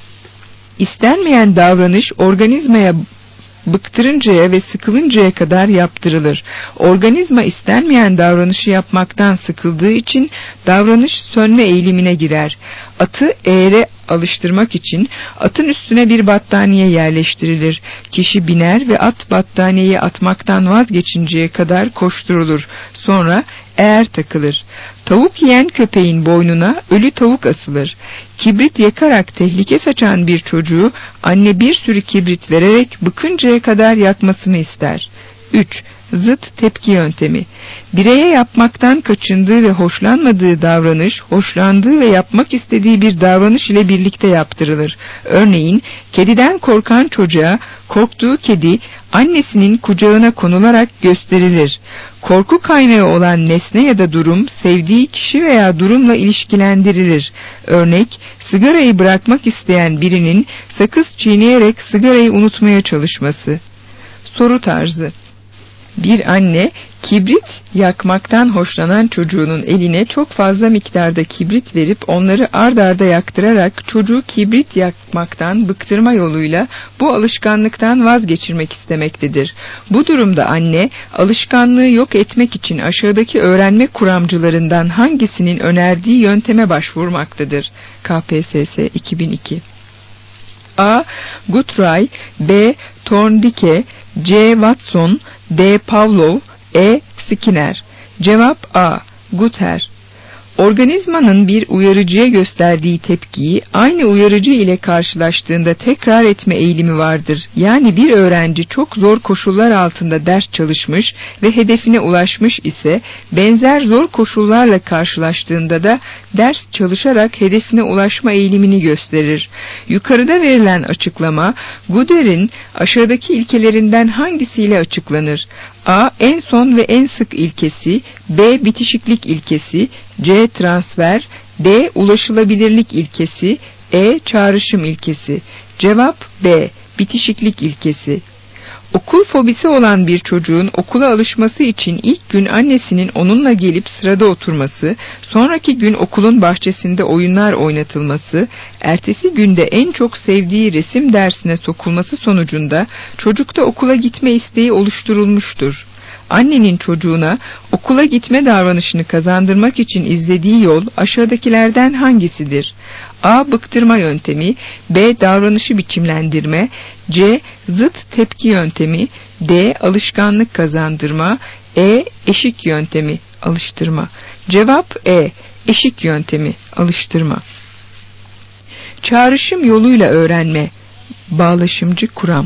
İstenmeyen davranış organizmaya bıktırıncaya ve sıkılıncaya kadar yaptırılır. Organizma istenmeyen davranışı yapmaktan sıkıldığı için davranış sönme eğilimine girer. Atı eğere alıştırmak için atın üstüne bir battaniye yerleştirilir. Kişi biner ve at battaniyeyi atmaktan vazgeçinceye kadar koşturulur. Sonra eğer takılır. Tavuk yiyen köpeğin boynuna ölü tavuk asılır. Kibrit yakarak tehlike saçan bir çocuğu anne bir sürü kibrit vererek bıkıncaya kadar yakmasını ister. üç. Zıt tepki yöntemi. Bireye yapmaktan kaçındığı ve hoşlanmadığı davranış, hoşlandığı ve yapmak istediği bir davranış ile birlikte yaptırılır. Örneğin, kediden korkan çocuğa korktuğu kedi annesinin kucağına konularak gösterilir. Korku kaynağı olan nesne ya da durum sevdiği kişi veya durumla ilişkilendirilir. Örnek, sigarayı bırakmak isteyen birinin sakız çiğneyerek sigarayı unutmaya çalışması. Soru tarzı. Bir anne kibrit yakmaktan hoşlanan çocuğunun eline çok fazla miktarda kibrit verip onları ard arda yaktırarak çocuğu kibrit yakmaktan bıktırma yoluyla bu alışkanlıktan vazgeçirmek istemektedir. Bu durumda anne alışkanlığı yok etmek için aşağıdaki öğrenme kuramcılarından hangisinin önerdiği yönteme başvurmaktadır? K P S S iki bin iki. A. Guthrie, B. Thorndike, C. Watson, D. Pavlov, E. Skinner. Cevap A. Guthrie. Organizmanın bir uyarıcıya gösterdiği tepkiyi aynı uyarıcı ile karşılaştığında tekrar etme eğilimi vardır. Yani bir öğrenci çok zor koşullar altında ders çalışmış ve hedefine ulaşmış ise benzer zor koşullarla karşılaştığında da ders çalışarak hedefine ulaşma eğilimini gösterir. Yukarıda verilen açıklama Gooder'in aşağıdaki ilkelerinden hangisiyle açıklanır? A. En son ve en sık ilkesi, B. Bitişiklik ilkesi, C. Transfer, D. Ulaşılabilirlik ilkesi, E. Çağrışım ilkesi. Cevap B. Bitişiklik ilkesi. Okul fobisi olan bir çocuğun okula alışması için ilk gün annesinin onunla gelip sırada oturması, sonraki gün okulun bahçesinde oyunlar oynatılması, ertesi günde en çok sevdiği resim dersine sokulması sonucunda çocukta okula gitme isteği oluşturulmuştur. Annenin çocuğuna okula gitme davranışını kazandırmak için izlediği yol aşağıdakilerden hangisidir? A. Bıktırma yöntemi, B. Davranışı biçimlendirme, C. Zıt tepki yöntemi, D. Alışkanlık kazandırma, E. Eşik yöntemi, alıştırma. Cevap E. Eşik yöntemi, alıştırma. Çağrışım yoluyla öğrenme, bağlaşımcı kuram.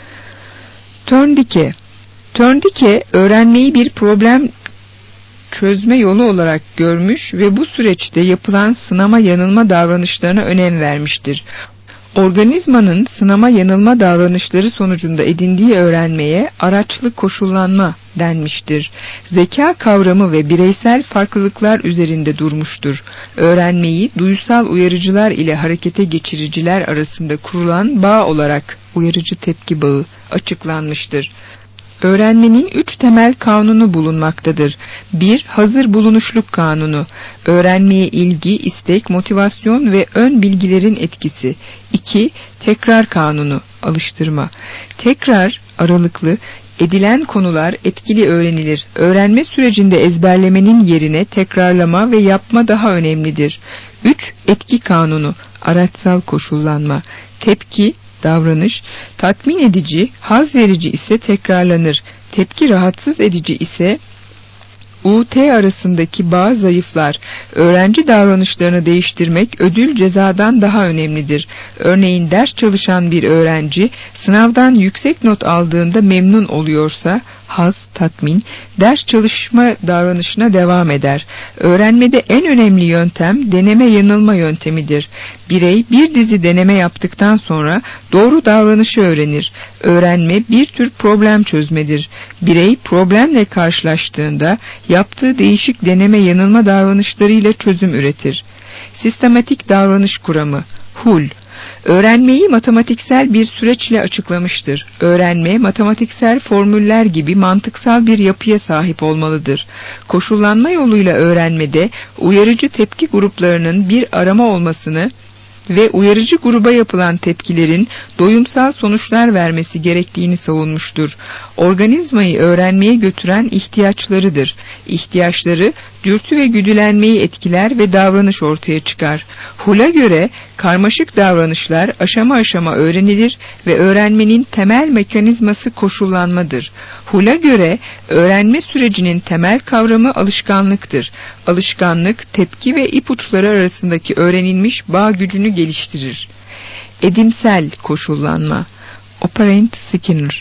Törndike. Törndike öğrenmeyi bir problem çözme yolu olarak görmüş ve bu süreçte yapılan sınama yanılma davranışlarına önem vermiştir. Organizmanın sınama yanılma davranışları sonucunda edindiği öğrenmeye araçlı koşullanma denmiştir. Zeka kavramı ve bireysel farklılıklar üzerinde durmuştur. Öğrenmeyi duyusal uyarıcılar ile harekete geçiriciler arasında kurulan bağ olarak uyarıcı tepki bağı açıklanmıştır. Öğrenmenin üç temel kanunu bulunmaktadır. bir. Hazır bulunuşluk kanunu. Öğrenmeye ilgi, istek, motivasyon ve ön bilgilerin etkisi. iki. Tekrar kanunu. Alıştırma. Tekrar, aralıklı, edilen konular etkili öğrenilir. Öğrenme sürecinde ezberlemenin yerine tekrarlama ve yapma daha önemlidir. üç. Etki kanunu. Araçsal koşullanma. Tepki, davranış, tatmin edici, haz verici ise tekrarlanır. Tepki rahatsız edici ise U T arasındaki bağ zayıflar. Öğrenci davranışlarını değiştirmek ödül cezadan daha önemlidir. Örneğin ders çalışan bir öğrenci sınavdan yüksek not aldığında memnun oluyorsa haz, tatmin, ders çalışma davranışına devam eder. Öğrenmede en önemli yöntem deneme yanılma yöntemidir. Birey bir dizi deneme yaptıktan sonra doğru davranışı öğrenir. Öğrenme bir tür problem çözmedir. Birey problemle karşılaştığında yaptığı değişik deneme yanılma davranışlarıyla çözüm üretir. Sistematik davranış kuramı, Hull. Öğrenmeyi matematiksel bir süreçle açıklamıştır. Öğrenme, matematiksel formüller gibi mantıksal bir yapıya sahip olmalıdır. Koşullanma yoluyla öğrenmede uyarıcı tepki gruplarının bir arama olmasını ve uyarıcı gruba yapılan tepkilerin doyumsal sonuçlar vermesi gerektiğini savunmuştur. Organizmayı öğrenmeye götüren ihtiyaçlarıdır. İhtiyaçları dürtü ve güdülenmeyi etkiler ve davranış ortaya çıkar. Hull'a göre karmaşık davranışlar aşama aşama öğrenilir ve öğrenmenin temel mekanizması koşullanmadır. Hull'a göre öğrenme sürecinin temel kavramı alışkanlıktır. Alışkanlık, tepki ve ipuçları arasındaki öğrenilmiş bağ gücünü geliştirir. Edimsel koşullanma, Operant Skinner.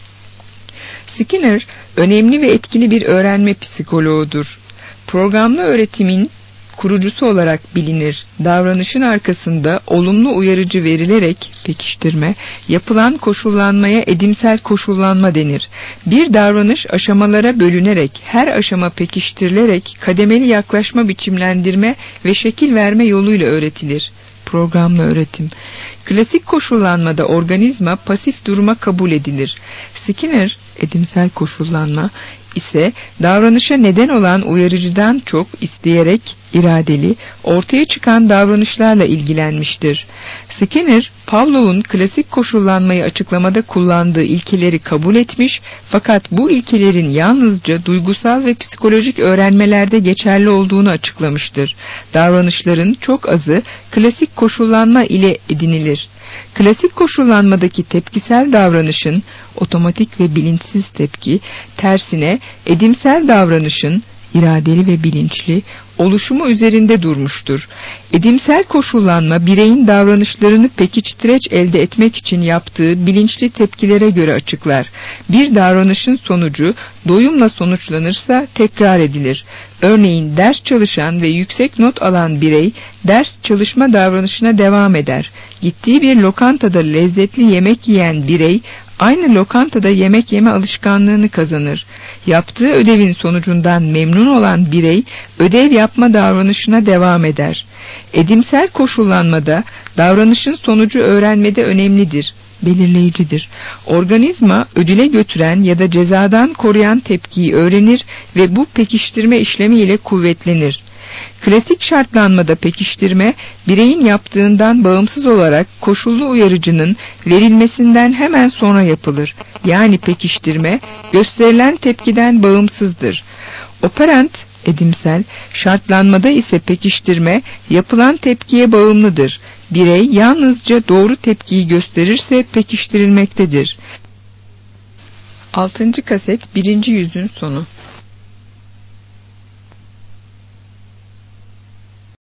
Skinner, önemli ve etkili bir öğrenme psikoloğudur. Programlı öğretimin kurucusu olarak bilinir. Davranışın arkasında olumlu uyarıcı verilerek pekiştirme, yapılan koşullanmaya edimsel koşullanma denir. Bir davranış aşamalara bölünerek, her aşama pekiştirilerek kademeli yaklaşma, biçimlendirme ve şekil verme yoluyla öğretilir. Programlı öğretim. Klasik koşullanmada organizma pasif duruma kabul edilir. Skinner, edimsel koşullanma ise davranışa neden olan uyarıcıdan çok isteyerek, iradeli, ortaya çıkan davranışlarla ilgilenmiştir. Skinner, Pavlov'un klasik koşullanmayı açıklamada kullandığı ilkeleri kabul etmiş fakat bu ilkelerin yalnızca duygusal ve psikolojik öğrenmelerde geçerli olduğunu açıklamıştır. Davranışların çok azı klasik koşullanma ile edinilir. Klasik koşullanmadaki tepkisel davranışın, otomatik ve bilinçsiz tepki, tersine edimsel davranışın, iradeli ve bilinçli, oluşumu üzerinde durmuştur. Edimsel koşullanma, bireyin davranışlarını pekiştireç elde etmek için yaptığı bilinçli tepkilere göre açıklar. Bir davranışın sonucu doyumla sonuçlanırsa tekrar edilir. Örneğin ders çalışan ve yüksek not alan birey ders çalışma davranışına devam eder. Gittiği bir lokantada lezzetli yemek yiyen birey aynı lokantada yemek yeme alışkanlığını kazanır. Yaptığı ödevin sonucundan memnun olan birey ödev yapma davranışına devam eder. Edimsel koşullanmada davranışın sonucu öğrenmede önemlidir, belirleyicidir. Organizma ödüle götüren ya da cezadan koruyan tepkiyi öğrenir ve bu pekiştirme işlemi ile kuvvetlenir. Klasik şartlanmada pekiştirme, bireyin yaptığından bağımsız olarak koşullu uyarıcının verilmesinden hemen sonra yapılır. Yani pekiştirme, gösterilen tepkiden bağımsızdır. Operant, edimsel, şartlanmada ise pekiştirme, yapılan tepkiye bağımlıdır. Birey yalnızca doğru tepkiyi gösterirse pekiştirilmektedir. Altıncı kaset birinci yüzün sonu.